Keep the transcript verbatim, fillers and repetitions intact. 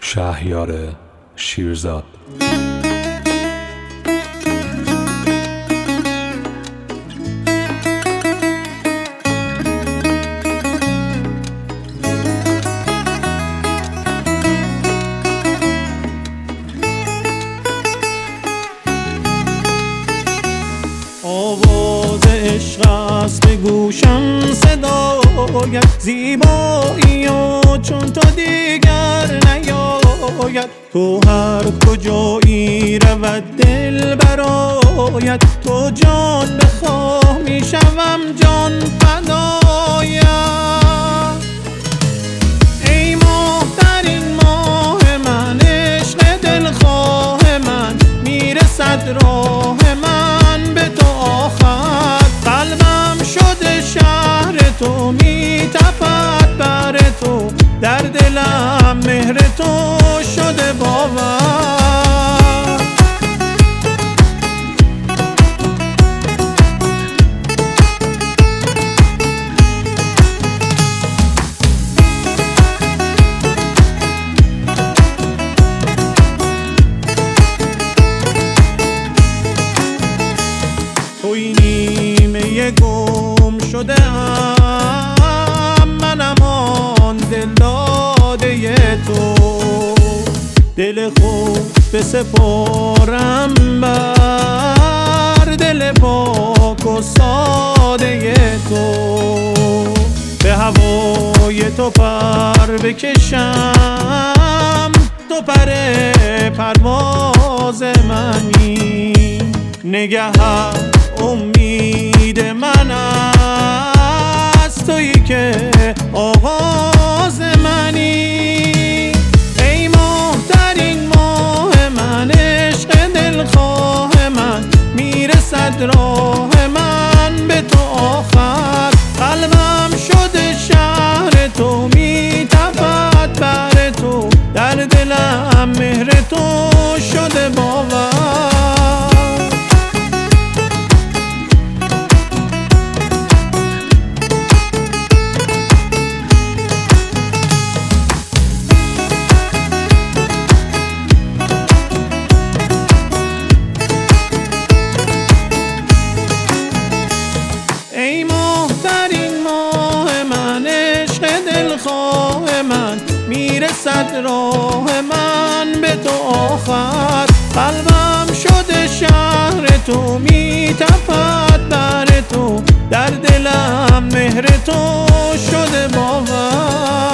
شهریار شیرزاد. آواز عشق است به گوشم صدایت، زیبایی و چون تو دیگر نیاید. تو هر کجایی رود دل برایت، تو جان بخواه میشوم جان فدایت. ای ماه در این ماه من، عشق دلخواه من، میرسد راه من به تو آخر. قلبم شده شهر تو، میتپد بر تو، در دلم مهر تو شده باور. توی نیمه گم شده ام، منم آن دل داده تو. دل خود بسپارم بر دل پاک و ساده تو. به هوای تو پر بکشم، تو پر پرواز منی. نگهت امید من است، تویی که آغاز منی. ای ماه در این ماه من، عشق دلخواه من، میرسد راه من به تو آخر. قلبم شده شهر تو، میتپد بر تو، در دلم مهر تو شده باور. ای ماه در این ماه من، عشق دلخواه من، میرسد راه من به تو آخر. قلبم شده شهر تو، میتپد بر تو، در دلم مهر تو شده باور.